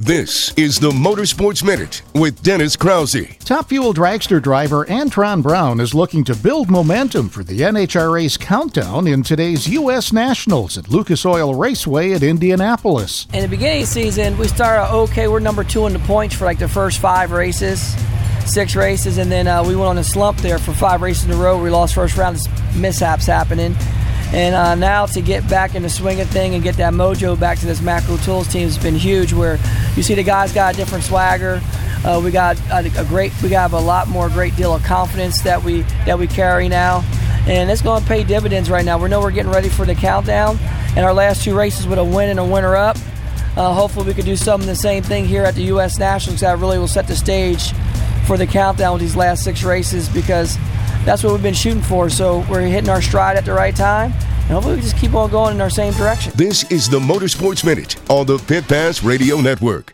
This is the Motorsports Minute with Dennis Krause. Top Fuel dragster driver Antron Brown is looking to build momentum for the NHRA's countdown in today's U.S. Nationals at Lucas Oil Raceway at Indianapolis. In the beginning of the season, we started out okay. We're number 2 in the points for like the first 6 races, and then we went on a slump there for 5 races in a row. We lost first round, mishaps happening. And now to get back in the swing of thing and get that mojo back to this Macro Tools team has been huge, where you see the guys got a different swagger. We have a lot more great deal of confidence that we carry now. And it's going to pay dividends right now. We know we're getting ready for the countdown, and our last 2 races with a win and a winner-up. Hopefully we could do something the same thing here at the U.S. Nationals. That really will set the stage for the countdown with these last 6 races, because that's what we've been shooting for. So we're hitting our stride at the right time, and hopefully we just keep on going in our same direction. This is the Motorsports Minute on the Pit Pass Radio Network.